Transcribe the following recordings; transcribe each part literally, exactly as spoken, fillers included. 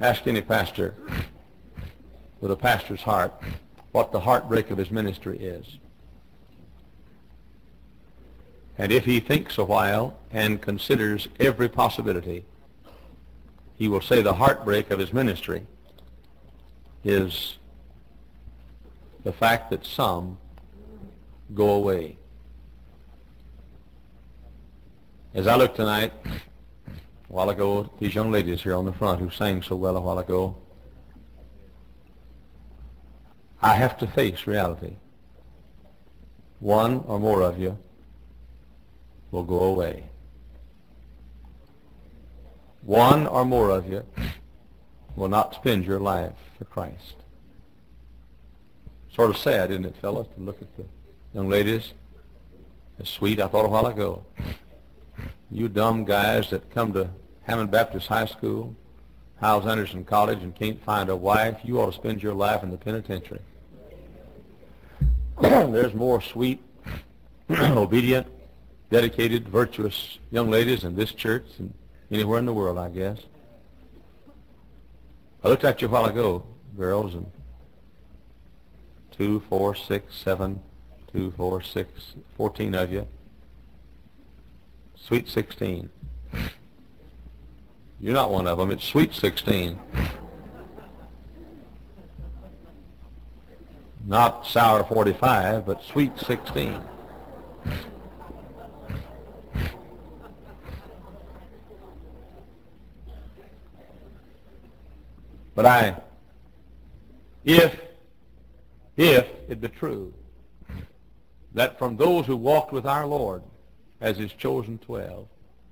Ask any pastor with a pastor's heart what the heartbreak of his ministry is. And if he thinks a while and considers every possibility, he will say the heartbreak of his ministry is the fact that some go away. As I look tonight, a while ago, these young ladies here on the front who sang so well a while ago, I have to face reality. One or more of you will go away. One or more of you will not spend your life for Christ. Sort of sad, isn't it, fellas, to look at the young ladies? As sweet, I thought a while ago. You dumb guys that come to Hammond Baptist High School, Hyles Anderson College, and can't find a wife, you ought to spend your life in the penitentiary. There's more sweet, obedient, dedicated, virtuous young ladies in this church than anywhere in the world, I guess. I looked at you a while ago, girls, and two, four, six, seven, two, four, six, fourteen of you. Sweet sixteen. You're not one of them. It's sweet sixteen. Not sour forty-five, but sweet sixteen. But I, if, if it be true that from those who walked with our Lord as his chosen twelve,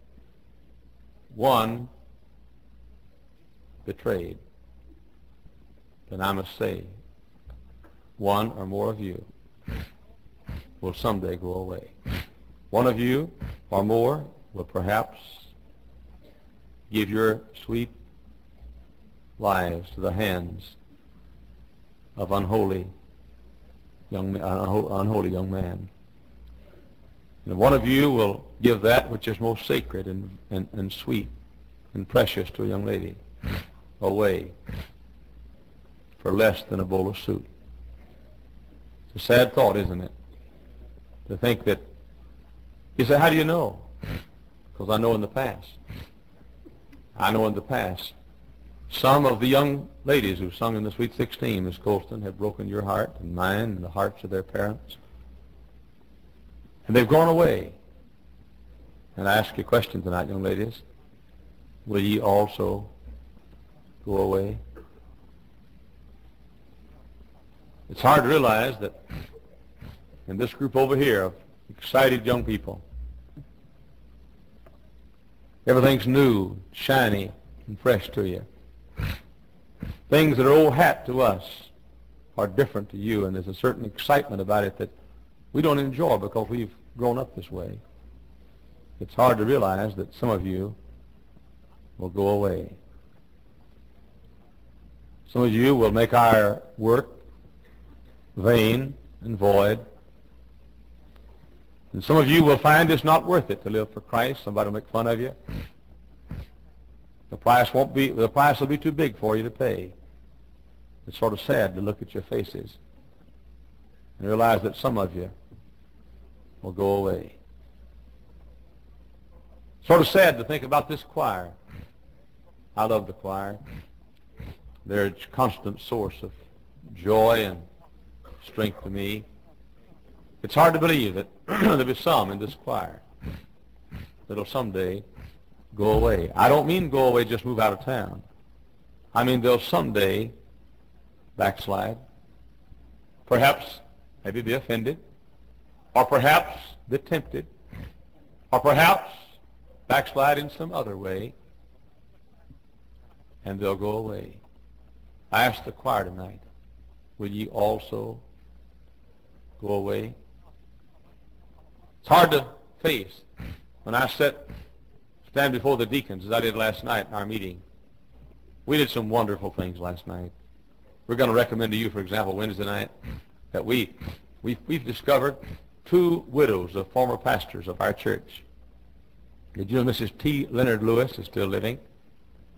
one betrayed, then I must say, one or more of you will someday go away. One of you or more will perhaps give your sweet lives to the hands of unholy young, uh, unholy young man. And one of you will give that which is most sacred and, and, and sweet and precious to a young lady away for less than a bowl of soup. It's a sad thought, isn't it? To think that, you say, how do you know? Because I know in the past. I know in the past. Some of the young ladies who sung in the Sweet Sixteen, Miss Colston, have broken your heart and mine and the hearts of their parents. And they've gone away. And I ask you a question tonight, young ladies. Will ye also go away? It's hard to realize that in this group over here of excited young people, everything's new, shiny, and fresh to you. Things that are old hat to us are different to you, and there's a certain excitement about it that we don't enjoy because we've grown up this way. It's hard to realize that some of you will go away. Some of you will make our work vain and void. And some of you will find it's not worth it to live for Christ. Somebody will make fun of you. The price won't be, the price will be too big for you to pay. It's sort of sad to look at your faces and realize that some of you will go away. Sort of sad to think about this choir. I love the choir. They're a constant source of joy and strength to me. It's hard to believe that there'll be some in this choir that'll someday go away. I don't mean go away, just move out of town. I mean they'll someday backslide. Perhaps maybe be offended. Or perhaps be tempted. Or perhaps backslide in some other way. And they'll go away. I ask the choir tonight, will ye also go away? It's hard to face. When I sit, stand before the deacons, as I did last night in our meeting, we did some wonderful things last night. We're going to recommend to you, for example, Wednesday night, that we, we've, we've discovered two widows of former pastors of our church. Did you know Missus T. Leonard Lewis is still living?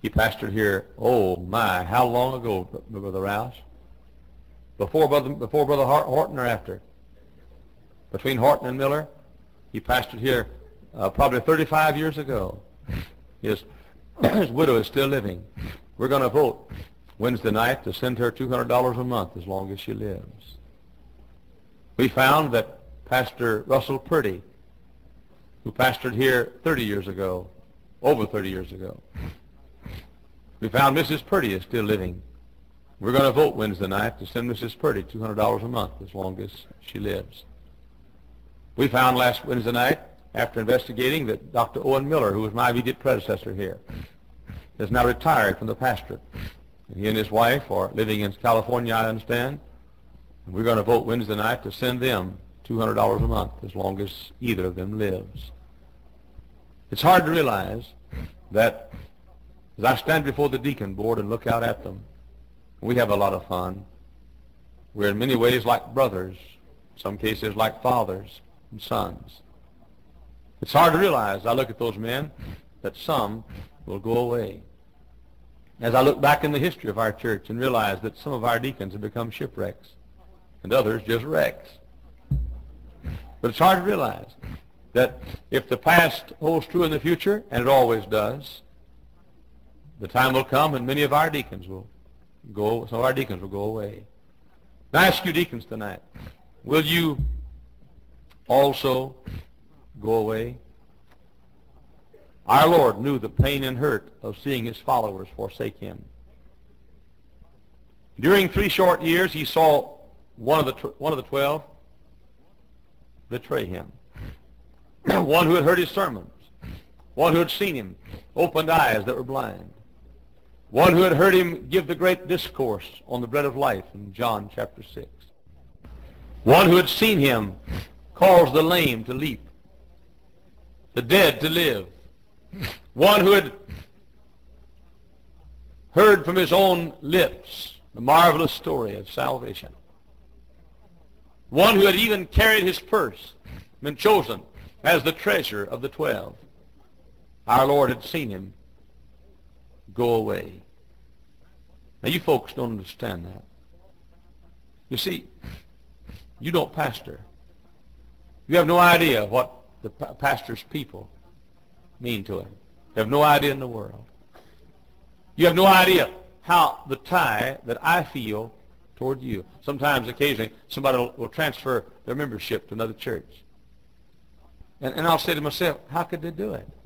He pastored here, oh my, how long ago, Brother Rouse? Before Brother, before Brother Horton or after? Between Horton and Miller? He pastored here uh, probably thirty-five years ago. His, his widow is still living. We're going to vote Wednesday night to send her two hundred dollars a month as long as she lives. We found that Pastor Russell Purdy, who pastored here thirty years ago, over thirty years ago, we found Missus Purdy is still living. We're going to vote Wednesday night to send Missus Purdy two hundred dollars a month as long as she lives. We found last Wednesday night, after investigating, that Doctor Owen Miller, who was my immediate predecessor here, is now retired from the pastorate. And he and his wife are living in California, I understand. And we're going to vote Wednesday night to send them two hundred dollars a month as long as either of them lives. It's hard to realize that as I stand before the deacon board and look out at them, we have a lot of fun. We're in many ways like brothers, in some cases like fathers and sons. It's hard to realize, I look at those men, that some will go away. As I look back in the history of our church and realize that some of our deacons have become shipwrecks and others just wrecks. But it's hard to realize that if the past holds true in the future, and it always does, the time will come when many of our deacons will go, some of our deacons will go away. Now I ask you deacons tonight, will you also go away? Our Lord knew the pain and hurt of seeing his followers forsake him. During three short years, he saw one of the tw- one of the twelve betray him. One who had heard his sermons. One who had seen him, opened eyes that were blind. One who had heard him give the great discourse on the bread of life in John chapter six. One who had seen him cause the lame to leap, the dead to live. One who had heard from his own lips the marvelous story of salvation. One who had even carried his purse, been chosen as the treasurer of the twelve. Our Lord had seen him go away. Now you folks don't understand that. You see, you don't pastor. You have no idea what the pastor's people mean to him. You have no idea in the world. You have no idea how the tie that I feel toward you. Sometimes, occasionally, somebody will, will transfer their membership to another church. And, and I'll say to myself, how could they do it?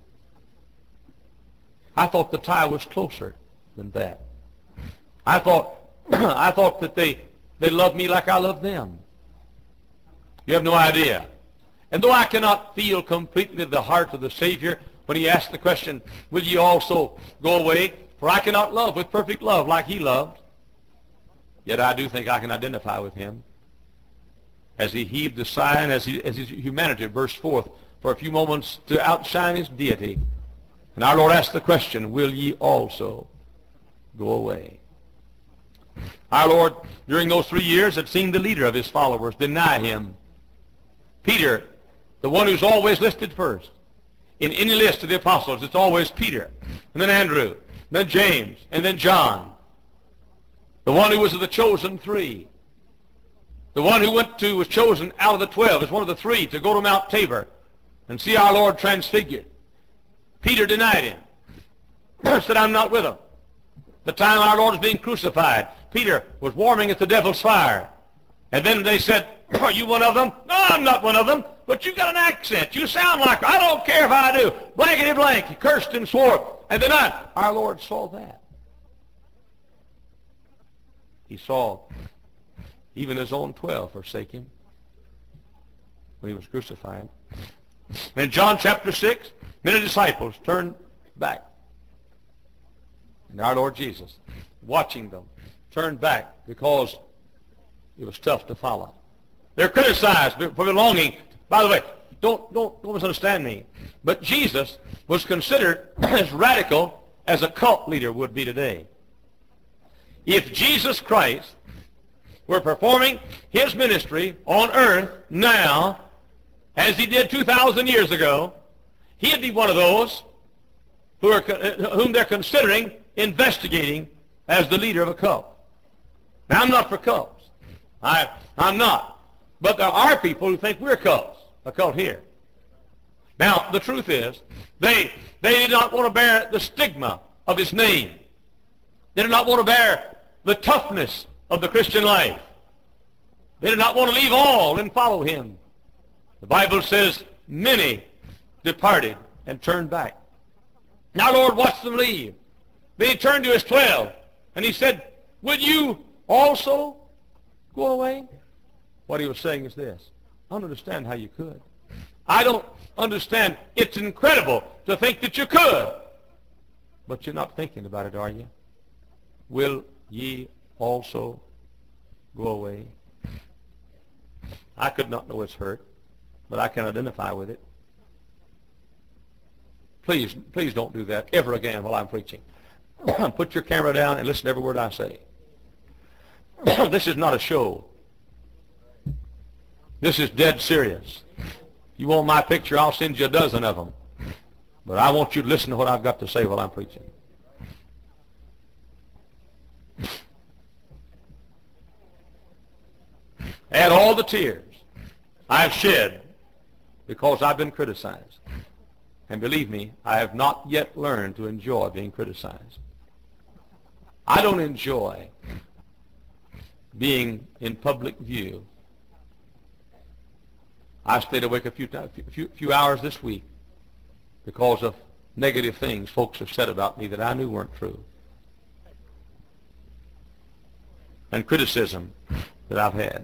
I thought the tie was closer than that. I thought I thought that they, they loved me like I loved them. You have no idea. And though I cannot feel completely the heart of the Savior when he asked the question, will ye also go away? For I cannot love with perfect love like he loved. Yet I do think I can identify with him. As he heaved the sigh and as, he, as his humanity burst forth for a few moments to outshine his deity. And our Lord asked the question, will ye also go away? Our Lord, during those three years, had seen the leader of his followers deny him. Peter, the one who's always listed first. In any list of the apostles, it's always Peter, and then Andrew, then James, and then John. The one who was of the chosen three. The one who went to, was chosen out of the twelve as one of the three to go to Mount Tabor and see our Lord transfigured. Peter denied him. Said, I'm not with him. The time our Lord was being crucified, Peter was warming at the devil's fire. And then they said, are you one of them? No, I'm not one of them. But you got an accent. You sound like, I don't care if I do. Blankety blank. He cursed and swore. And then I, our Lord saw that. He saw even his own twelve forsake him when he was crucified. In John chapter six, many disciples turned back. And our Lord Jesus, watching them, turned back because it was tough to follow. They're criticized for belonging. By the way, don't, don't, don't misunderstand me, but Jesus was considered as radical as a cult leader would be today. If Jesus Christ were performing his ministry on earth now, as he did two thousand years ago, he'd be one of those who are, whom they're considering investigating as the leader of a cult. Now, I'm not for cults. I, I'm not. But there are people who think we're cults, a cult here. Now, the truth is, they, they did not want to bear the stigma of his name. They did not want to bear the toughness of the Christian life. They did not want to leave all and follow him. The Bible says many departed and turned back. Now, Lord watched them leave. Then he turned to his twelve, and he said, would you also go away? What he was saying is this: I don't understand how you could. I don't understand. It's incredible to think that you could. But you're not thinking about it, are you? Will ye also go away? I could not know its hurt, but I can identify with it. Please, please don't do that ever again while I'm preaching. Put your camera down and listen to every word I say. This is not a show. This is dead serious. You want my picture, I'll send you a dozen of them. But I want you to listen to what I've got to say while I'm preaching. Add all the tears I've shed because I've been criticized. And believe me, I have not yet learned to enjoy being criticized. I don't enjoy being in public view. I stayed awake a few, times, few, few hours this week because of negative things folks have said about me that I knew weren't true. And criticism that I've had.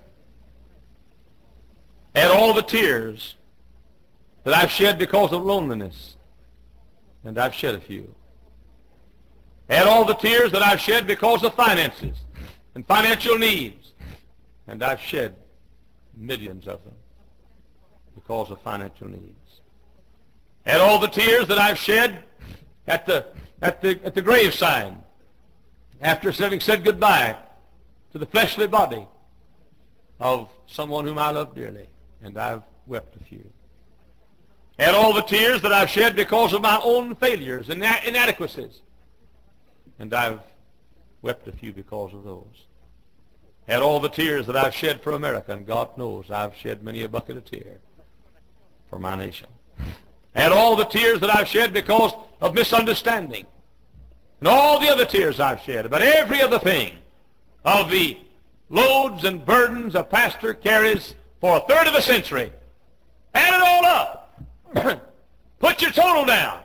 And all the tears that I've shed because of loneliness, and I've shed a few. And all the tears that I've shed because of finances and financial needs, and I've shed millions of them because of financial needs. And all the tears that I've shed at the at the at the graveside after having said goodbye to the fleshly body of someone whom I love dearly, and I've wept a few. And all the tears that I've shed because of my own failures and inadequacies, and I've wept a few because of those. And all the tears that I've shed for America, and God knows I've shed many a bucket of tears for my nation. And all the tears that I've shed because of misunderstanding, and all the other tears I've shed about every other thing of the loads and burdens a pastor carries for a third of a century. Add it all up. Put your total down.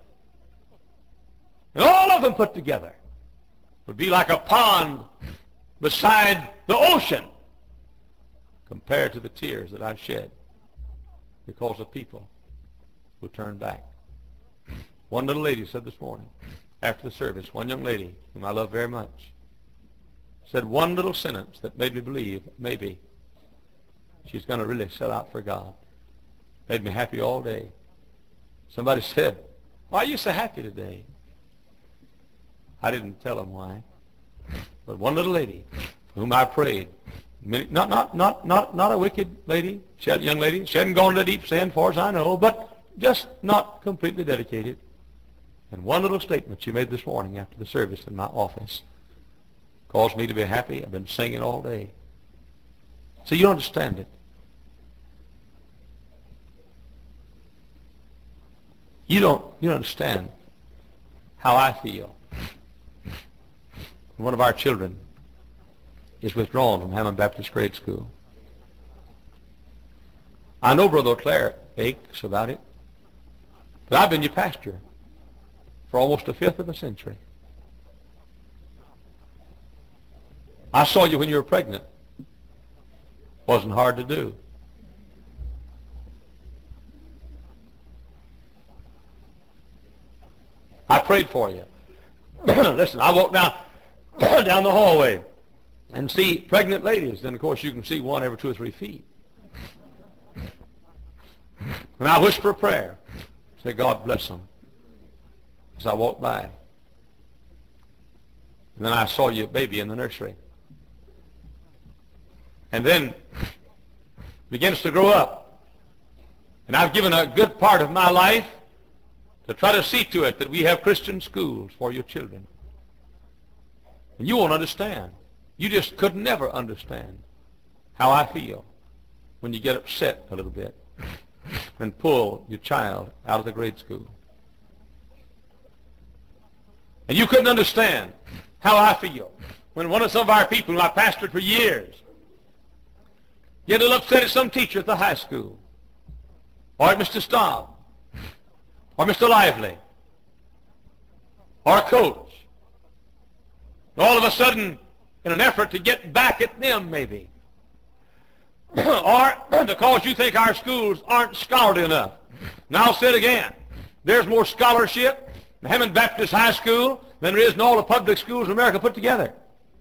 And all of them put together would be like a pond beside the ocean compared to the tears that I've shed because of people who turned back. One little lady said this morning after the service, one young lady whom I love very much, said one little sentence that made me believe maybe she's going to really sell out for God. Made me happy all day. Somebody said, why are you so happy today? I didn't tell them why. But one little lady for whom I prayed, not, not, not, not, not a wicked lady, she had, young lady, she hadn't gone to deep sin far as I know, but just not completely dedicated. And one little statement she made this morning after the service in my office caused me to be happy. I've been singing all day. So you understand it. You don't, you don't understand how I feel. One of our children is withdrawn from Hammond Baptist Grade School. I know Brother Clare aches about it, but I've been your pastor for almost a fifth of a century. I saw you when you were pregnant. Wasn't hard to do. I prayed for you. Listen, I walked down down the hallway and see pregnant ladies. Then, of course, you can see one every two or three feet. And I whisper a prayer. Say, God bless them. As I walked by. And then I saw your baby in the nursery. And then begins to grow up. And I've given a good part of my life to try to see to it that we have Christian schools for your children. And you won't understand. You just could never understand how I feel when you get upset a little bit and pull your child out of the grade school. And you couldn't understand how I feel when one of some of our people who I pastored for years get a little upset at some teacher at the high school, or at Mister Staub, or Mister Lively, or a coach. All of a sudden, in an effort to get back at them, maybe, or because you think our schools aren't scholarly enough. Now I'll say it again. There's more scholarship in Hammond Baptist High School than there is in all the public schools in America put together.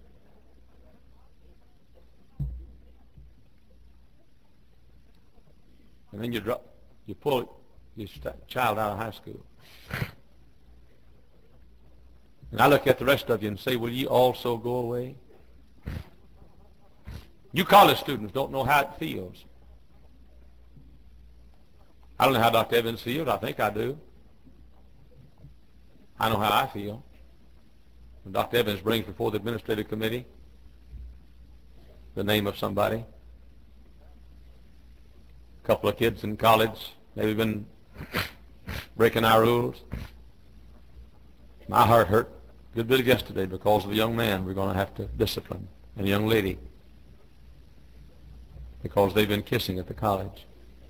And then you drop, you pull your child out of high school. And I look at the rest of you and say, will you also go away? You college students don't know how it feels. I don't know how Doctor Evans feels. I think I do. I know how I feel. When Doctor Evans brings before the administrative committee the name of somebody, a couple of kids in college, maybe been breaking our rules. My heart hurt a good bit yesterday because of a young man we're going to have to discipline, and a young lady, because they've been kissing at the college.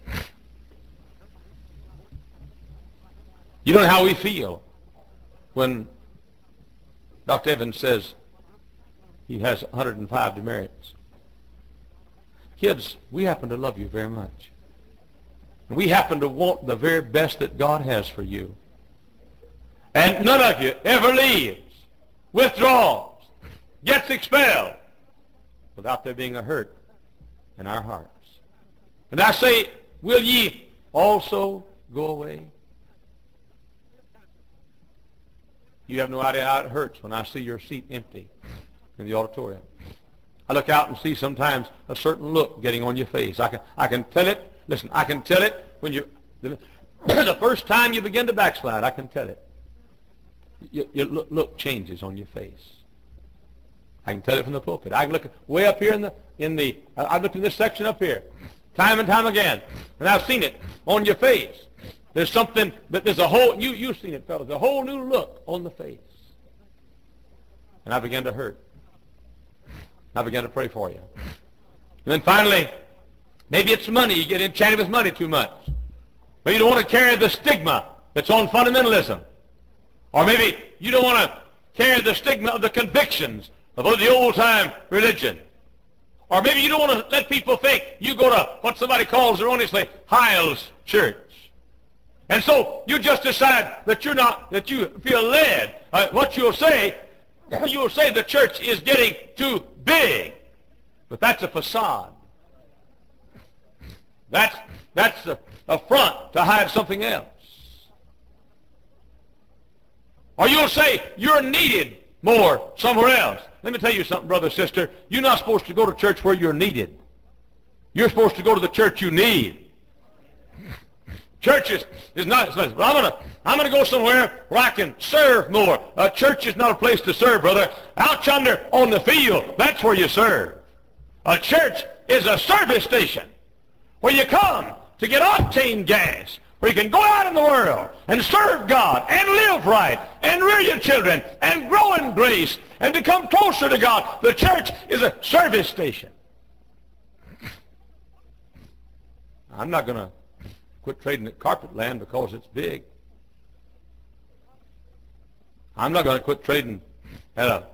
You don't know how we feel when Doctor Evans says he has one hundred five demerits. Kids, we happen to love you very much. And we happen to want the very best that God has for you. And none of you ever leaves, withdraws, gets expelled without there being a hurt in our hearts. And I say, will ye also go away? You have no idea how it hurts when I see your seat empty in the auditorium. I look out and see sometimes a certain look getting on your face. I can, I can tell it. Listen, I can tell it when you, the, the first time you begin to backslide, I can tell it. Your, your look, look changes on your face. I can tell it from the pulpit. I can look way up here in the, in the, I've looked in this section up here, time and time again, and I've seen it on your face. There's something, that there's a whole, you, you've seen it, fellas, a whole new look on the face. And I began to hurt. I began to pray for you. And then finally, maybe it's money. You get enchanted with money too much. Maybe you don't want to carry the stigma that's on fundamentalism. Or maybe you don't want to carry the stigma of the convictions of the old-time religion. Or maybe you don't want to let people think you go to what somebody calls erroneously Hyles Church. And so you just decide that you're not, that you feel led. Uh, what you'll say, you'll say the church is getting too big. But that's a facade. That's, that's a, a front to hide something else. Or you'll say you're needed more somewhere else. Let me tell you something, brother, sister. You're not supposed to go to church where you're needed. You're supposed to go to the church you need. Church is, is not, but I'm going to I'm gonna go somewhere where I can serve more. A church is not a place to serve, brother. Out yonder on the field, that's where you serve. A church is a service station where you come to get octane gas, where you can go out in the world and serve God and live right and rear your children and grow in grace and become closer to God. The church is a service station. I'm not going to quit trading at carpet land because it's big. I'm not going to quit trading at a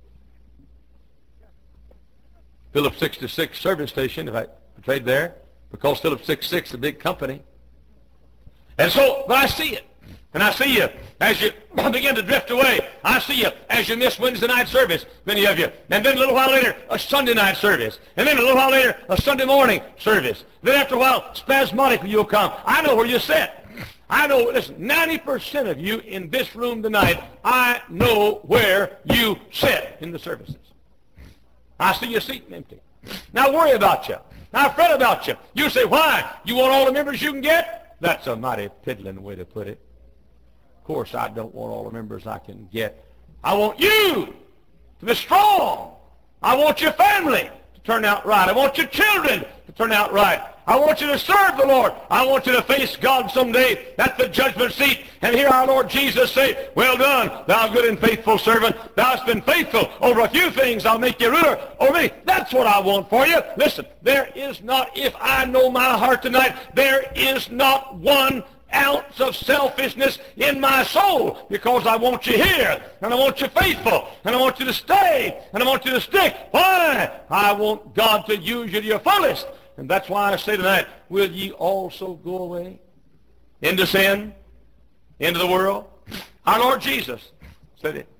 Phillips sixty-six service station if I trade there, because Phillips sixty-six is a big company. And so, but I see it. And I see you as you begin to drift away. I see you as you miss Wednesday night service, many of you. And then a little while later, a Sunday night service. And then a little while later, a Sunday morning service. Then after a while, spasmodically you'll come. I know where you sit. I know, listen, ninety percent of you in this room tonight, I know where you sit in the services. I see your seat empty. Now worry about you. Now fret about you. You say, why? You want all the members you can get? That's a mighty piddling way to put it. Of course, I don't want all the members I can get. I want you to be strong. I want your family to turn out right. I want your children to turn out right. I want you to serve the Lord. I want you to face God someday at the judgment seat and hear our Lord Jesus say, well done, thou good and faithful servant. Thou hast been faithful over a few things. I'll make you ruler over me. That's what I want for you. Listen, there is not, if I know my heart tonight, there is not one ounce of selfishness in my soul, because I want you here, and I want you faithful, and I want you to stay, and I want you to stick. Why? I want God to use you to your fullest. And that's why I say tonight, will ye also go away into sin, into the world? Our Lord Jesus said it.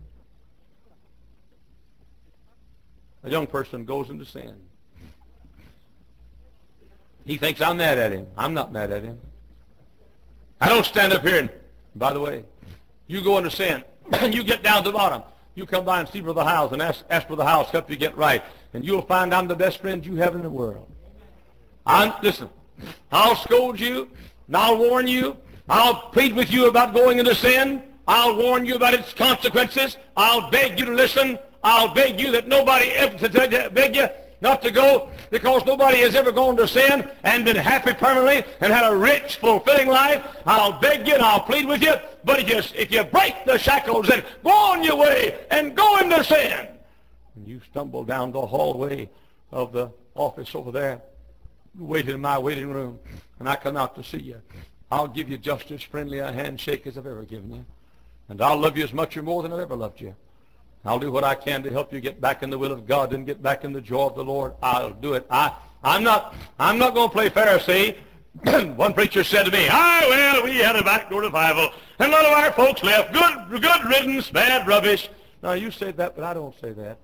A young person goes into sin. He thinks I'm mad at him. I'm not mad at him. I don't stand up here and, by the way, you go into sin, and you get down to the bottom. You come by and see Brother Howes and ask, ask Brother Howes to help you get right, and you'll find I'm the best friend you have in the world. I'm, listen, I'll scold you, and I'll warn you. I'll plead with you about going into sin. I'll warn you about its consequences. I'll beg you to listen. I'll beg you that nobody ever, to beg you not to go, because nobody has ever gone to sin and been happy permanently and had a rich, fulfilling life. I'll beg you and I'll plead with you. But if you, if you break the shackles and go on your way and go into sin, and you stumble down the hallway of the office over there, you waited in my waiting room, and I come out to see you, I'll give you just as friendly a handshake as I've ever given you. And I'll love you as much or more than I've ever loved you. I'll do what I can to help you get back in the will of God and get back in the joy of the Lord. I'll do it. I, I'm not, I'm not going to play Pharisee. One preacher said to me, ah, well, we had a backdoor revival, and none of our folks left. Good, good riddance, bad rubbish. Now, you say that, but I don't say that.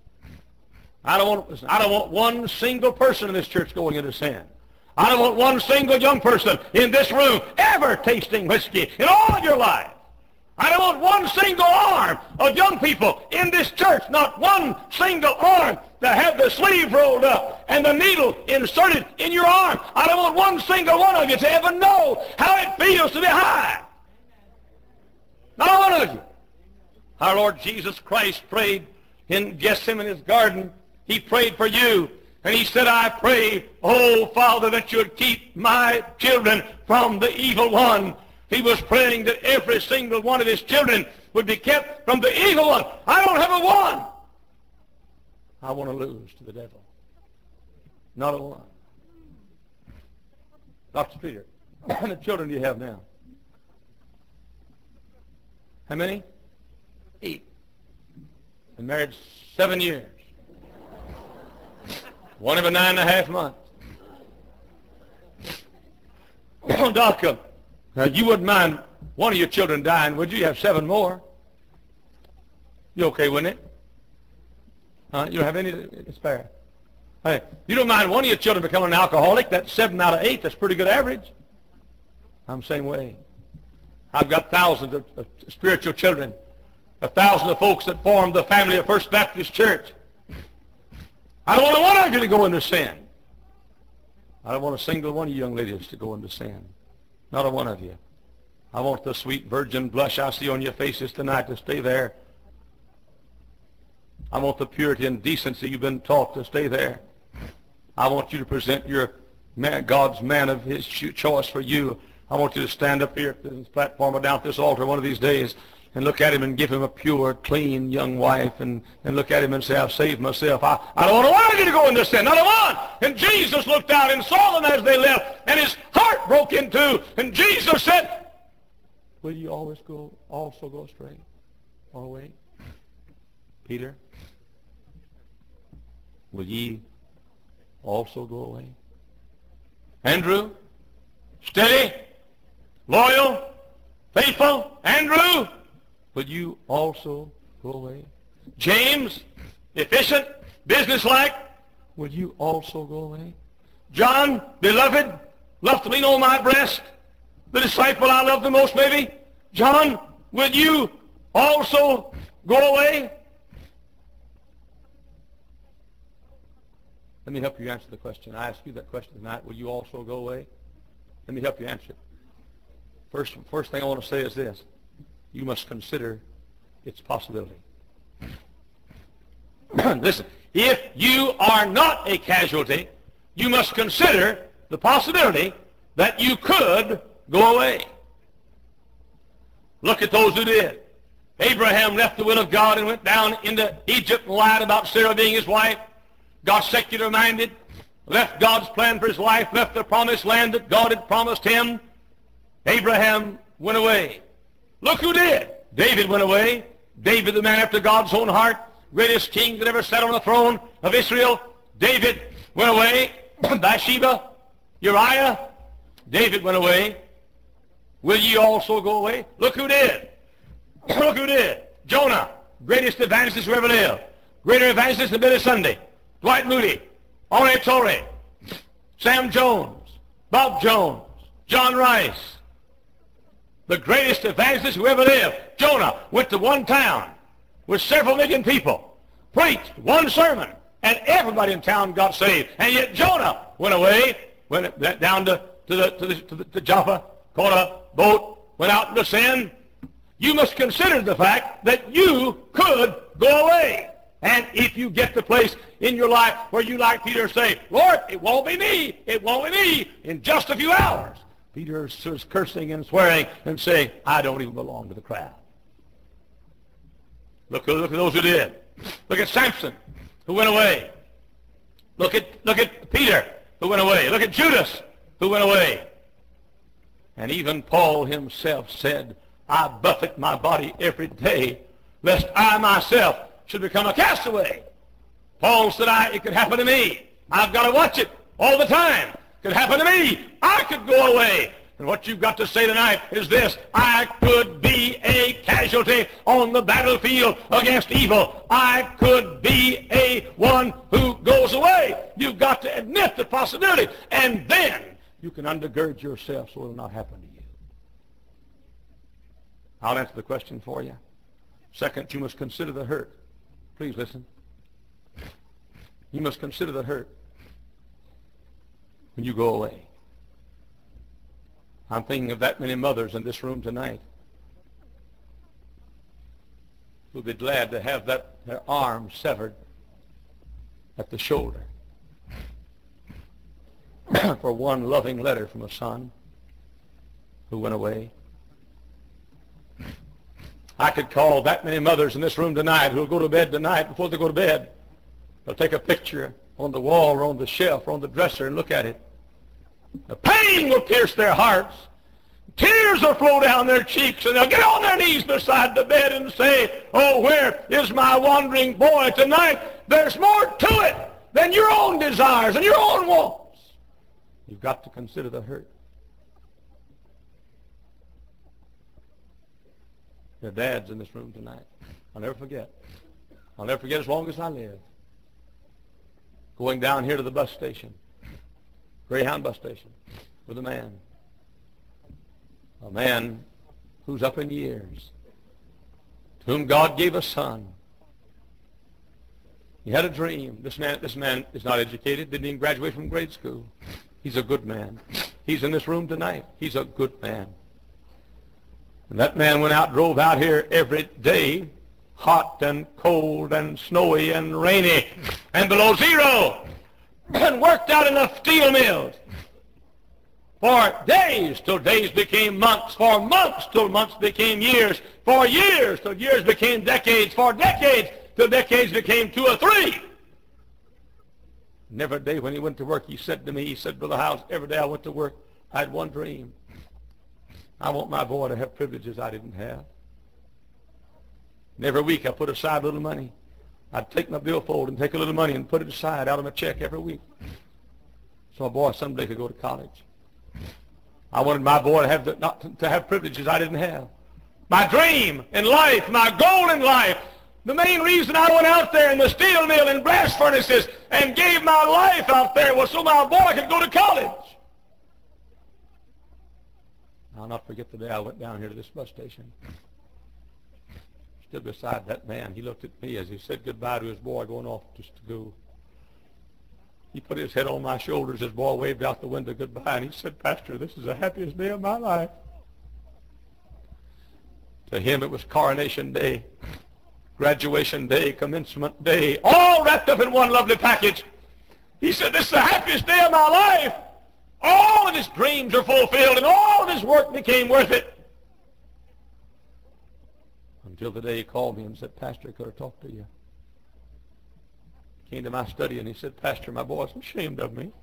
I don't want, listen, I don't want one single person in this church going into sin. I don't want one single young person in this room ever tasting whiskey in all of your life. I don't want one single arm of young people in this church, not one single arm that have the sleeve rolled up and the needle inserted in your arm. I don't want one single one of you to ever know how it feels to be high. Not one of you. Our Lord Jesus Christ prayed in Gethsemane's garden. He prayed for you, and he said, I pray, oh, Father, that you would keep my children from the evil one. He was praying that every single one of his children would be kept from the evil one. I don't have a one. I want to lose to the devil. Not a one. Doctor Peter, how many children do you have now? How many? Eight. Been married seven years. One every nine and a half months. Oh, Doctor, now you wouldn't mind one of your children dying, would you? You have seven more. You okay, wouldn't it? Huh? You don't have any to spare. Hey, you don't mind one of your children becoming an alcoholic? That's seven out of eight. That's pretty good average. I'm the same way. I've got thousands of, of spiritual children, a thousand of folks that formed the family of First Baptist Church. I don't want one of you to go into sin. I don't want a single one of you young ladies to go into sin. Not a one of you. I want the sweet virgin blush I see on your faces tonight to stay there. I want the purity and decency you've been taught to stay there. I want you to present your man, God's man of his choice for you. I want you to stand up here at this platform or down at this altar one of these days and look at him and give him a pure, clean young wife, and, and look at him and say, I've saved myself. I, I don't want to want you to go into sin. Not a one. And Jesus looked out and saw them as they left, and his heart broke in two. And Jesus said, will you always go, also go astray or away? Peter, will ye also go away? Andrew, steady, loyal, faithful. Andrew, will you also go away? James, efficient, businesslike, will you also go away? John, beloved, love to lean on my breast, the disciple I love the most maybe. John, will you also go away? Let me help you answer the question. I asked you that question tonight. Will you also go away? Let me help you answer it. First, first thing I want to say is this. You must consider its possibility. Listen, if you are not a casualty, you must consider the possibility that you could go away. Look at those who did. Abraham left the will of God and went down into Egypt and lied about Sarah being his wife. Got secular-minded, left God's plan for his life, left the promised land that God had promised him. Abraham went away. Look who did. David went away. David, the man after God's own heart, greatest king that ever sat on the throne of Israel. David went away. Bathsheba, Uriah, David went away. Will ye also go away? Look who did. Look who did. Jonah, greatest evangelist who ever lived. Greater evangelist than Billy Sunday. Dwight Moody, Henri Torrey, Sam Jones, Bob Jones, John Rice. The greatest evangelist who ever lived. Jonah went to one town with several million people, preached one sermon, and everybody in town got saved. And yet Jonah went away, went down to, to, the, to, the, to, the, to Joppa, caught a boat, went out into sin. You must consider the fact that you could go away. And if you get the place in your life where you, like Peter, say, Lord, it won't be me, it won't be me, in just a few hours. Peter is cursing and swearing and saying, I don't even belong to the crowd. Look, look at those who did. Look at Samson, who went away. Look at, look at Peter, who went away. Look at Judas, who went away. And even Paul himself said, I buffet my body every day, lest I myself should become a castaway. Paul said, I, it could happen to me. I've got to watch it all the time. It could happen to me. I could go away. And what you've got to say tonight is this: I could be a casualty on the battlefield against evil. I could be a one who goes away. You've got to admit the possibility, and then you can undergird yourself so it will not happen to you. I'll answer the question for you. Second, you must consider the hurt. Please listen. You must consider the hurt when you go away. I'm thinking of that many mothers in this room tonight who'll be glad to have that their arm severed at the shoulder for one loving letter from a son who went away. I could call that many mothers in this room tonight who'll go to bed tonight before they go to bed. They'll take a picture on the wall or on the shelf or on the dresser and look at it. The pain will pierce their hearts. Tears will flow down their cheeks, and they'll get on their knees beside the bed and say, oh, where is my wandering boy tonight? There's more to it than your own desires and your own wants. You've got to consider the hurt. There are dads in this room tonight. I'll never forget. I'll never forget as long as I live. Going down here to the bus station, Greyhound bus station, with a man. A man who's up in years, to whom God gave a son. He had a dream. This man, this man is not educated, didn't even graduate from grade school. He's a good man. He's in this room tonight. He's a good man. And that man went out, drove out here every day, hot and cold and snowy and rainy and below zero, and worked out in the steel mills for days till days became months, for months till months became years, for years till years became decades, for decades till decades became two or three. And every day when he went to work, he said to me, he said, Brother Howes, every day I went to work, I had one dream. I want my boy to have privileges I didn't have. And every week I put aside a little money. I'd take my billfold and take a little money and put it aside out of my check every week, so my boy someday could go to college. I wanted my boy to have the, not to, to have privileges I didn't have. My dream in life, my goal in life, the main reason I went out there in the steel mill and blast furnaces and gave my life out there was so my boy could go to college. I'll not forget the day I went down here to this bus station. Stood beside that man. He looked at me as he said goodbye to his boy going off to school. He put his head on my shoulders. His boy waved out the window goodbye, and he said, Pastor, this is the happiest day of my life. To him, it was Coronation Day. graduation day, commencement day, all wrapped up in one lovely package. He said, this is the happiest day of my life. All of his dreams are fulfilled, and all of his work became worth it. Until the day he called me and said, Pastor, could I talk to you? He came to my study and he said, Pastor, my boy's ashamed of me.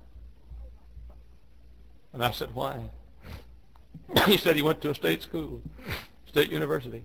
And I said, why? He said he went to a state school, state university.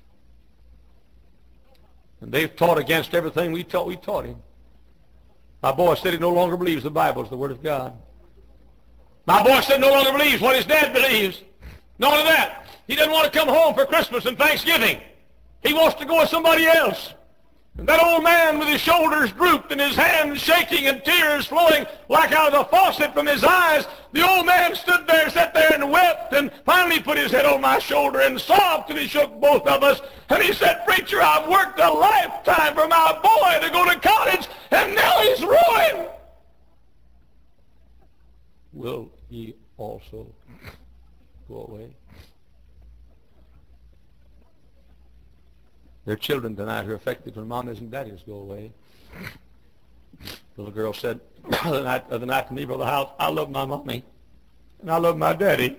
And they've taught against everything we taught, we taught him. My boy said he no longer believes the Bible is the Word of God. My boy said no longer believes what his dad believes. Not only that, he doesn't want to come home for Christmas and Thanksgiving. He wants to go with somebody else. And that old man with his shoulders drooped and his hands shaking and tears flowing like out of a faucet from his eyes, the old man stood there, sat there and wept, and finally put his head on my shoulder and sobbed till he shook both of us. And he said, Preacher, I've worked a lifetime for my boy to go to college, and now he's ruined. Will he also go away? There are children tonight who are affected when mommies and daddies go away. The little girl said the other night, the other night to me, Brother House, I love my mommy and I love my daddy.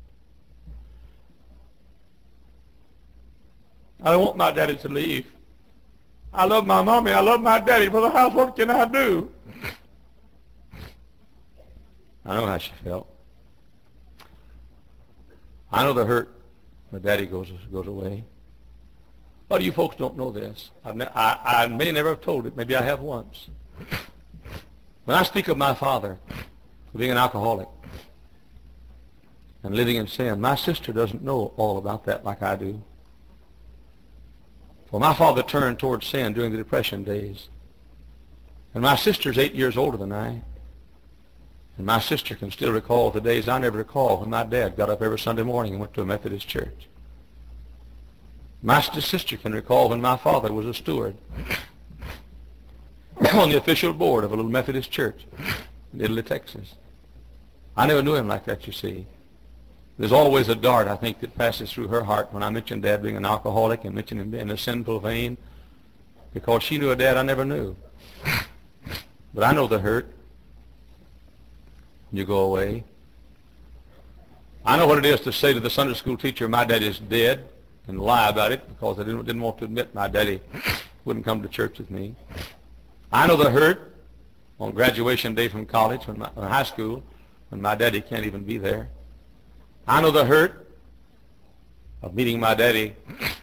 I don't want my daddy to leave. I love my mommy, I love my daddy. Brother House, what can I do? I know how she felt. I know the hurt when daddy goes goes away. A lot of you folks don't know this. I've ne- I, I may never have told it. Maybe I have once. When I speak of my father being an alcoholic and living in sin, my sister doesn't know all about that like I do. Well, my father turned towards sin during the Depression days. And my sister's eight years older than I. And my sister can still recall the days I never recall when my dad got up every Sunday morning and went to a Methodist church. My sister can recall when my father was a steward on the official board of a little Methodist church in Italy, Texas. I never knew him like that, you see. There's always a dart, I think, that passes through her heart when I mention Dad being an alcoholic and mention him in a sinful vein, because she knew a dad I never knew. But I know the hurt. You go away. I know what it is to say to the Sunday school teacher, my dad is dead, and lie about it because I didn't, didn't want to admit my daddy wouldn't come to church with me. I know the hurt on graduation day from college, when my, when high school, when my daddy can't even be there. I know the hurt of meeting my daddy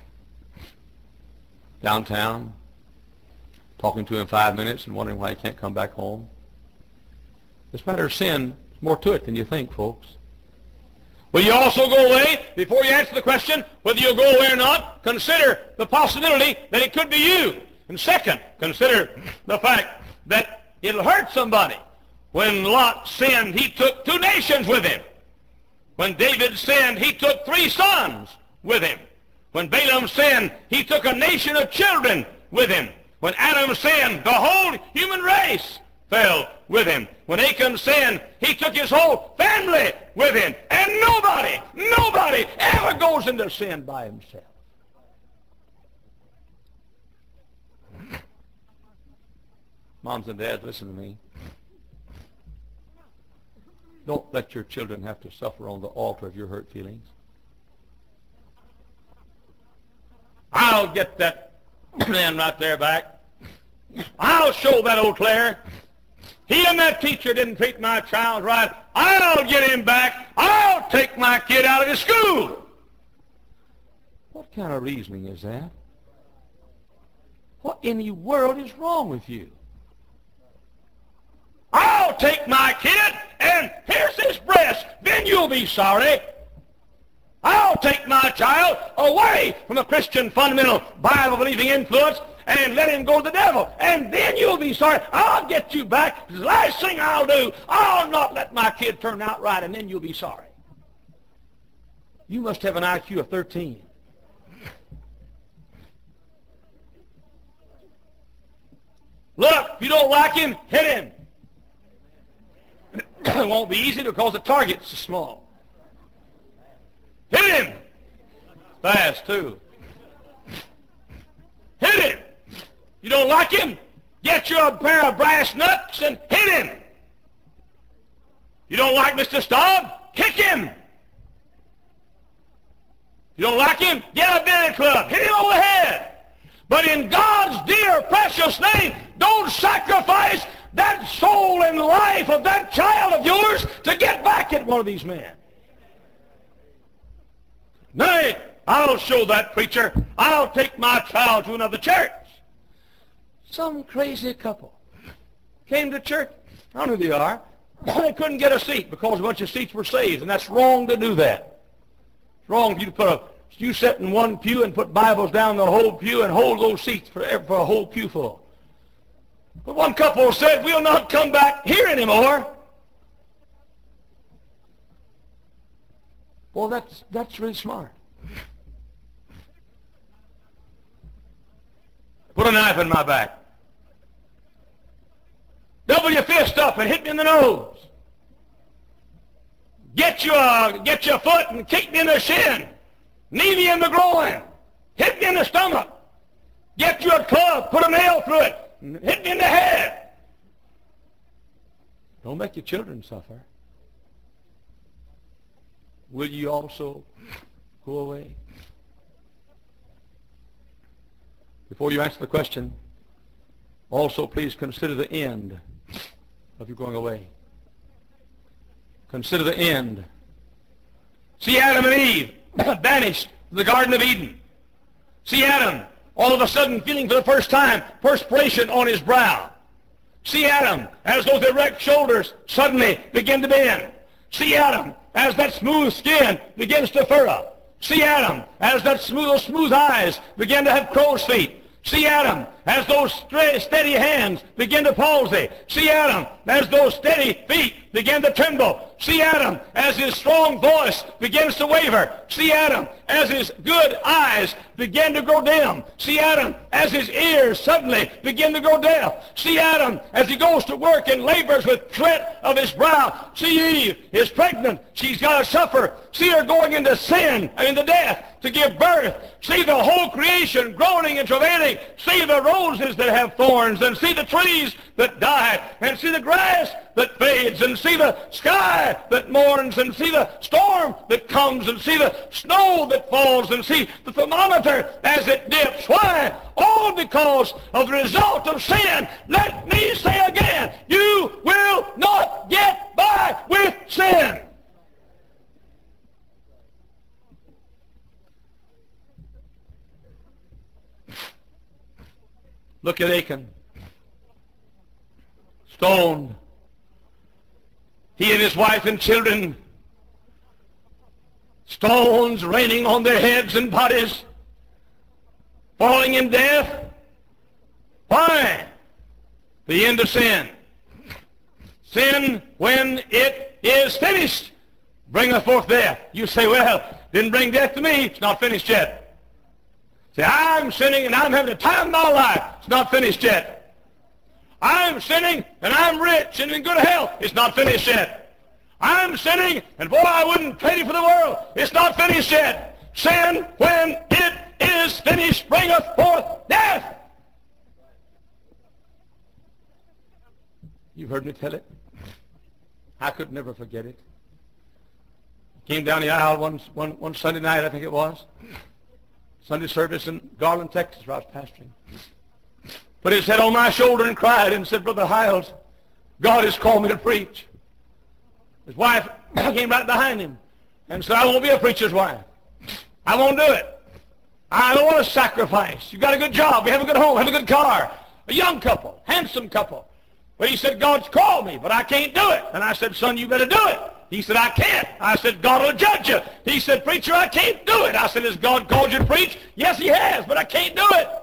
downtown, talking to him five minutes and wondering why he can't come back home. This matter of sin, there's more to it than you think, folks. Will you also go away? Before you answer the question whether you'll go away or not, consider the possibility that it could be you. And second, consider the fact that it'll hurt somebody. When Lot sinned, he took two nations with him. When David sinned, he took three sons with him. When Balaam sinned, he took a nation of children with him. When Adam sinned, the whole human race fell with him. When Achan sinned, he took his whole family with him. And nobody, nobody ever goes into sin by himself. Moms and dads, listen to me. Don't let your children have to suffer on the altar of your hurt feelings. I'll get that man right there back. I'll show that old Claire. He and that teacher didn't treat my child right. I'll get him back. I'll take my kid out of his school. What kind of reasoning is that? What in the world is wrong with you? I'll take my kid, and here's his breast. Then you'll be sorry. I'll take my child away from a Christian fundamental Bible-believing influence and let him go to the devil. And then you'll be sorry. I'll get you back. The last thing I'll do, I'll not let my kid turn out right, and then you'll be sorry. You must have an I Q of thirteen. Look, if you don't like him, hit him. It won't be easy because the target's so small. Hit him. Fast, too. Hit You don't like him? Get you a pair of brass nuts and hit him. You don't like Mister Staub? Kick him. You don't like him? Get a billy club. Hit him over the head. But in God's dear, precious name, don't sacrifice that soul and life of that child of yours to get back at one of these men. Nay, I'll show that preacher. I'll take my child to another church. Some crazy couple came to church. I don't know who they are. They couldn't get a seat because a bunch of seats were saved, and that's wrong to do that. It's wrong for you to put a you sit in one pew and put Bibles down the whole pew and hold those seats for, for a whole pew full. But one couple said, we'll not come back here anymore. Well, that's, that's really smart. Put a knife in my back. Double your fist up and hit me in the nose. Get your, get your foot and kick me in the shin. Knee me in the groin. Hit me in the stomach. Get you a club. Put a nail through it. Hit me in the head. Don't make your children suffer. Will you also go away? Before you answer the question, also please consider the end of your going away. Consider the end. See Adam and Eve banished from the Garden of Eden. See Adam all of a sudden feeling for the first time perspiration on his brow. See Adam as those erect shoulders suddenly begin to bend. See Adam as that smooth skin begins to furrow. See Adam as that smooth, those smooth eyes begin to have crow's feet. See Adam as those steady hands begin to palsy. See Adam as those steady feet begin to tremble. See Adam as his strong voice begins to waver. See Adam as his good eyes begin to grow dim. See Adam as his ears suddenly begin to grow deaf. See Adam as he goes to work and labors with sweat of his brow. See Eve is pregnant. She's got to suffer. See her going into sin and into death to give birth. See the whole creation groaning and travailing. See the roses that have thorns, and see the trees that die, and see the grass that fades, and see the sky that mourns, and see the storm that comes, and see the snow that falls, and see the thermometer as it dips. Why? All because of the result of sin. Let me say again, you will not get by with sin. Look at Achan. Stoned. He and his wife and children. Stones raining on their heads and bodies. Falling in death. Why? The end of sin. Sin, when it is finished, bringeth forth death. You say, well, didn't bring death to me. It's not finished yet. Say, I'm sinning and I'm having the time of my life. It's not finished yet. I'm sinning and I'm rich and in good health. It's not finished yet. I'm sinning and boy, I wouldn't trade it for the world. It's not finished yet. Sin, when it is finished, bringeth forth death. You've heard me tell it. I could never forget it. Came down the aisle one, one, one Sunday night, I think it was. Sunday service in Garland, Texas, where I was pastoring. Put his head on my shoulder and cried and said, Brother Hiles, God has called me to preach. His wife came right behind him and said, I won't be a preacher's wife. I won't do it. I don't want to sacrifice. You've got a good job. You have a good home, have a good car. A young couple, handsome couple. But he said, God's called me, but I can't do it. And I said, son, you better do it. He said, I can't. I said, God will judge you. He said, preacher, I can't do it. I said, has God called you to preach? Yes, he has, but I can't do it.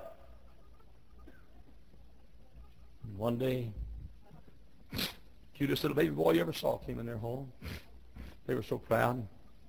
One day, cutest little baby boy you ever saw came in their home. They were so proud.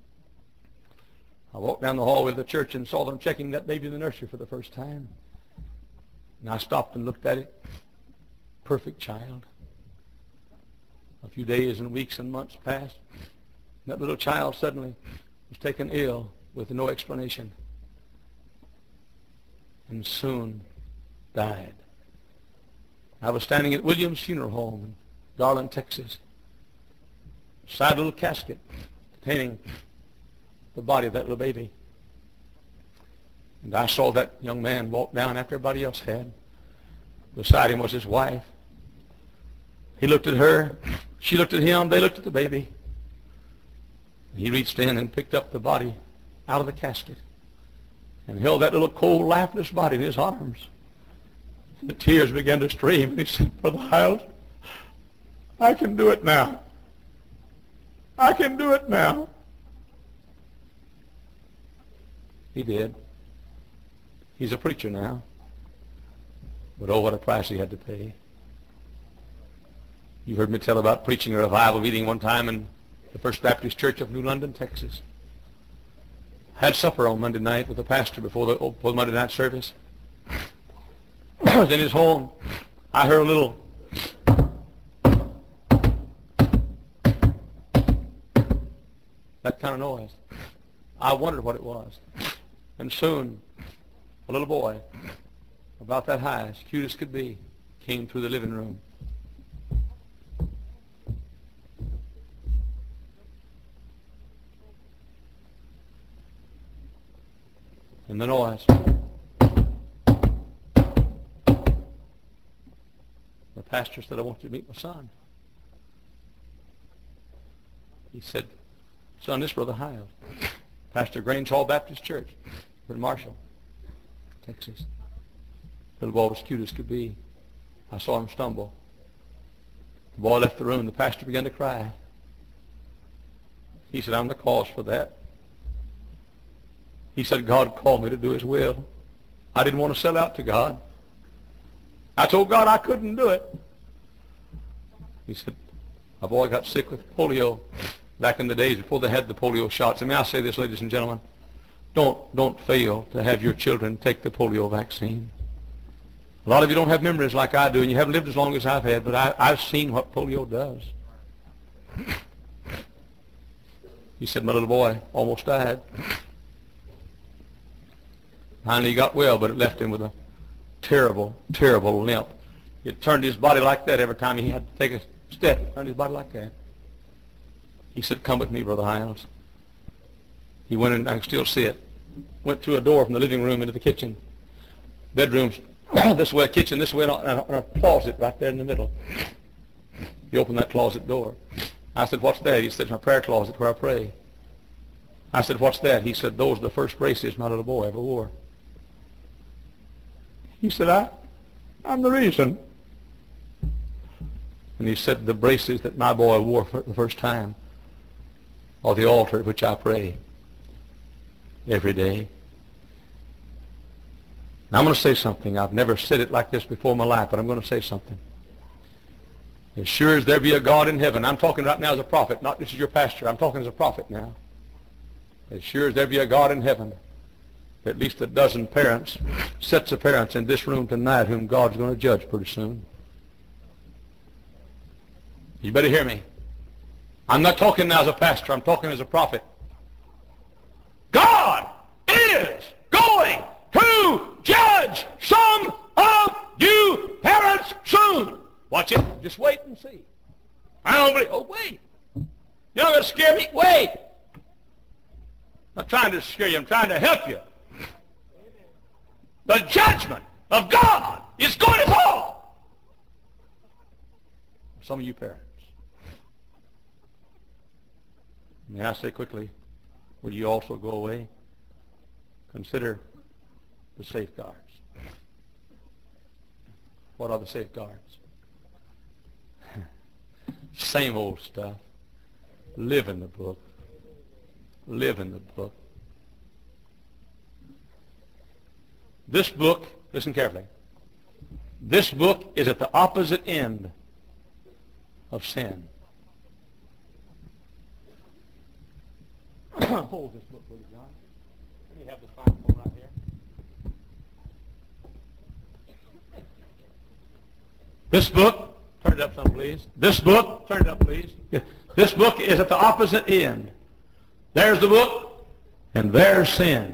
I walked down the hallway of the church and saw them checking that baby in the nursery for the first time. And I stopped and looked at it. Perfect child. A few days and weeks and months passed. That little child suddenly was taken ill with no explanation and soon died. I was standing at Williams Funeral Home in Garland, Texas. Beside a little casket containing the body of that little baby. And I saw that young man walk down after everybody else had. Beside him was his wife. He looked at her. She looked at him. They looked at the baby. He reached in and picked up the body out of the casket and held that little cold, lifeless body in his arms. And the tears began to stream. And he said, Brother Hiles, I can do it now. I can do it now. He did. He's a preacher now. But oh, what a price he had to pay. You heard me tell about preaching a revival meeting one time in the First Baptist Church of New London, Texas. I had supper on Monday night with the pastor before the, before the Monday night service. I was in his home. I heard a little that kind of noise. I wondered what it was. And soon, a little boy, about that high, as cute as could be, came through the living room. And the noise. The pastor said, I want you to meet my son. He said, son, this is Brother Hiles. Pastor Grange Hall Baptist Church in Marshall, Texas. The little boy was cute as could be. I saw him stumble. The boy left the room. The pastor began to cry. He said, I'm the cause for that. He said, God called me to do his will. I didn't want to sell out to God. I told God I couldn't do it. He said, my boy got sick with polio back in the days before they had the polio shots. And may I say this, ladies and gentlemen, don't, don't fail to have your children take the polio vaccine. A lot of you don't have memories like I do, and you haven't lived as long as I've had, but I, I've seen what polio does. He said, my little boy almost died. Finally he got well, but it left him with a terrible, terrible limp. It turned his body like that every time he had to take a step. It turned his body like that. He said, come with me, Brother Hiles. He went in, I can still see it. Went through a door from the living room into the kitchen. Bedrooms, this way, kitchen, this way, and a, and a closet right there in the middle. He opened that closet door. I said, what's that? He said, it's my prayer closet where I pray. I said, what's that? He said, those are the first braces my little boy ever wore. He said, I, I'm the reason. And he said, the braces that my boy wore for the first time are the altar at which I pray every day. Now I'm going to say something. I've never said it like this before in my life, but I'm going to say something. As sure as there be a God in heaven, I'm talking right now as a prophet, not just as your pastor. I'm talking as a prophet now. As sure as there be a God in heaven, at least a dozen parents, sets of parents in this room tonight whom God's going to judge pretty soon. You better hear me. I'm not talking now as a pastor. I'm talking as a prophet. God is going to judge some of you parents soon. Watch it. Just wait and see. I don't believe. Oh, wait. You're not going to scare me. Wait. I'm not trying to scare you. I'm trying to help you. The judgment of God is going to fall. Some of you parents. May I say quickly, will you also go away? Consider the safeguards. What are the safeguards? Same old stuff. Live in the book. Live in the book. This book, listen carefully, this book is at the opposite end of sin. Hold this book, please, John. Let me have the fine phone right here. This book, turn it up some, please. This book, turn it up, please. This book is at the opposite end. There's the book, and there's sin.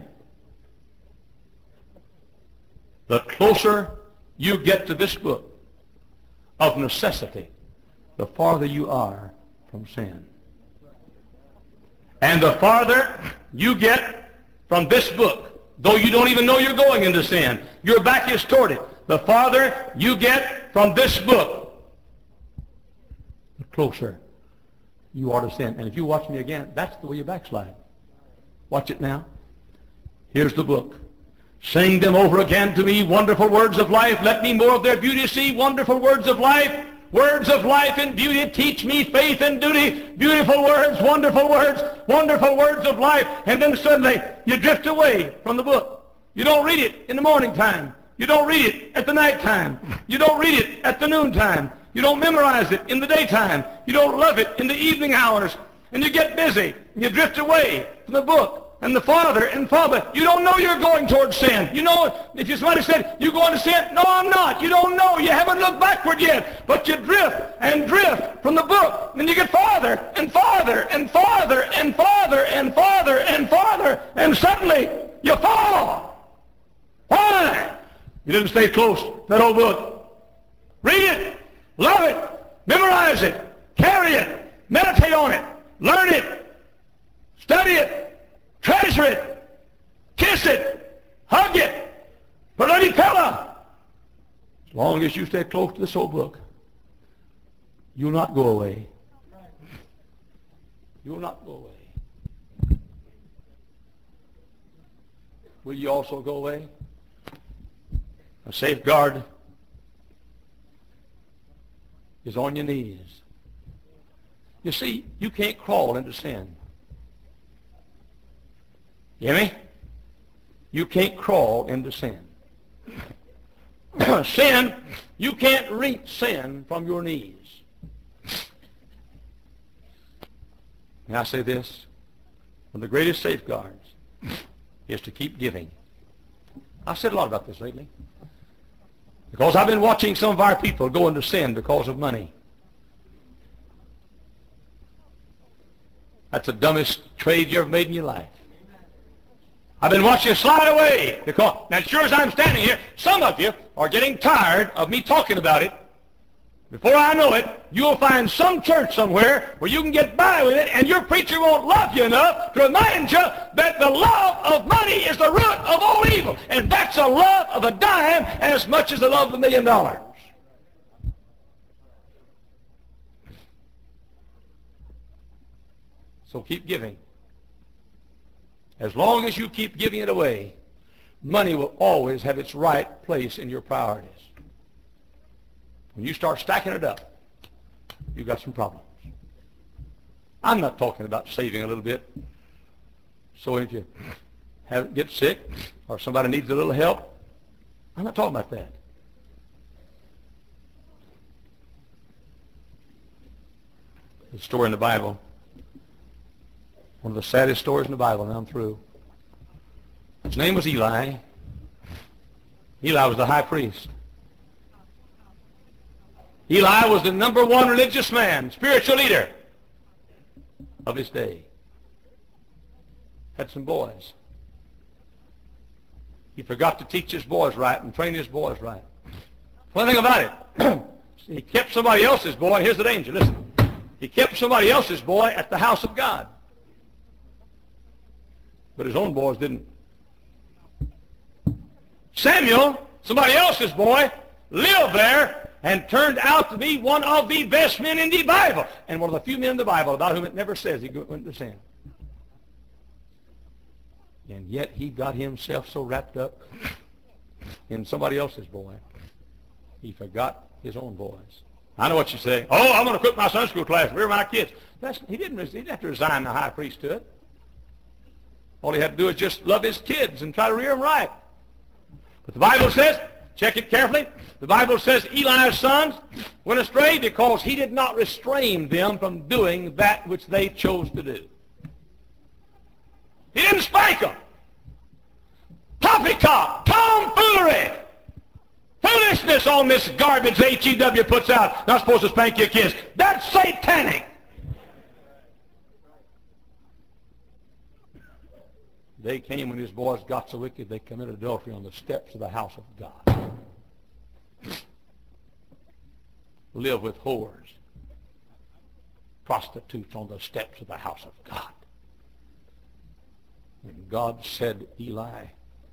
The closer you get to this book, of necessity, the farther you are from sin. And the farther you get from this book, though you don't even know you're going into sin, your back is toward it. The farther you get from this book, the closer you are to sin. And if you watch me again, that's the way you backslide. Watch it now. Here's the book. Sing them over again to me, wonderful words of life. Let me more of their beauty see, wonderful words of life. Words of life and beauty, teach me faith and duty. Beautiful words, wonderful words, wonderful words of life. And then suddenly you drift away from the book. You don't read it in the morning time. You don't read it at the night time. You don't read it at the noon time. You don't memorize it in the daytime. You don't love it in the evening hours. And you get busy. And you drift away from the book. And the farther and farther, you don't know you're going towards sin. You know, if you somebody said, you going to sin? No, I'm not. You don't know. You haven't looked backward yet. But you drift and drift from the book. And you get farther and farther and farther and farther and farther and farther. And suddenly, you fall. Why? You didn't stay close to that old book. Read it. Love it. Memorize it. Carry it. Meditate on it. Learn it. Study it. Treasure it, kiss it, hug it, bloody fella. As long as you stay close to this old book, you'll not go away. You'll not go away. Will you also go away? A safeguard is on your knees. You see, you can't crawl into sin. You hear me? You can't crawl into sin. Sin, you can't reach sin from your knees. And I say this, one of the greatest safeguards is to keep giving. I've said a lot about this lately. Because I've been watching some of our people go into sin because of money. That's the dumbest trade you ever made in your life. I've been watching you slide away. Because, now, sure as I'm standing here, some of you are getting tired of me talking about it. Before I know it, you'll find some church somewhere where you can get by with it, and your preacher won't love you enough to remind you that the love of money is the root of all evil. And that's a love of a dime as much as the love of a million dollars. So keep giving. As long as you keep giving it away, money will always have its right place in your priorities. When you start stacking it up, you've got some problems. I'm not talking about saving a little bit. So if you have, get sick or somebody needs a little help, I'm not talking about that. The story in the Bible, one of the saddest stories in the Bible, and I'm through. His name was Eli. Eli was the high priest. Eli was the number one religious man, spiritual leader of his day. Had some boys. He forgot to teach his boys right and train his boys right. One thing about it, he kept somebody else's boy. Here's the danger, listen. He kept somebody else's boy at the house of God. But his own boys didn't. Samuel, somebody else's boy, lived there and turned out to be one of the best men in the Bible. And one of the few men in the Bible about whom it never says he went to sin. And yet he got himself so wrapped up in somebody else's boy, he forgot his own boys. I know what you say. Oh, I'm going to quit my Sunday school class. Rear my kids. That's, he, didn't, he didn't have to resign the high priesthood. All he had to do is just love his kids and try to rear them right. But the Bible says, check it carefully, the Bible says Eli's sons went astray because he did not restrain them from doing that which they chose to do. He didn't spank them. Poppycock, tomfoolery, foolishness on this garbage H E W puts out. Not supposed to spank your kids. That's satanic. They came when his boys got so wicked they committed adultery on the steps of the house of God. live with whores, prostitutes on the steps of the house of God. And God said, Eli,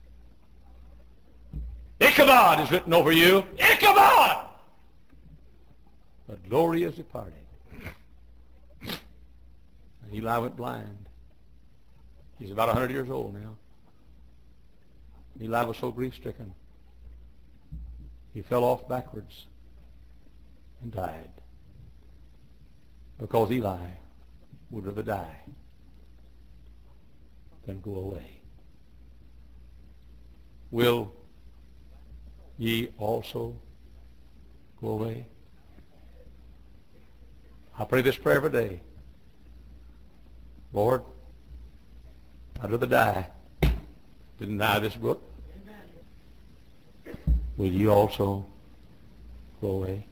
Ichabod is written over you. Ichabod! The glory is departed. And Eli went blind. He's about a hundred years old now. Eli was so grief-stricken, he fell off backwards and died. Because Eli would rather die than go away. Will ye also go away? I pray this prayer every day. Lord, I'd rather die than deny this book. Will you also go away?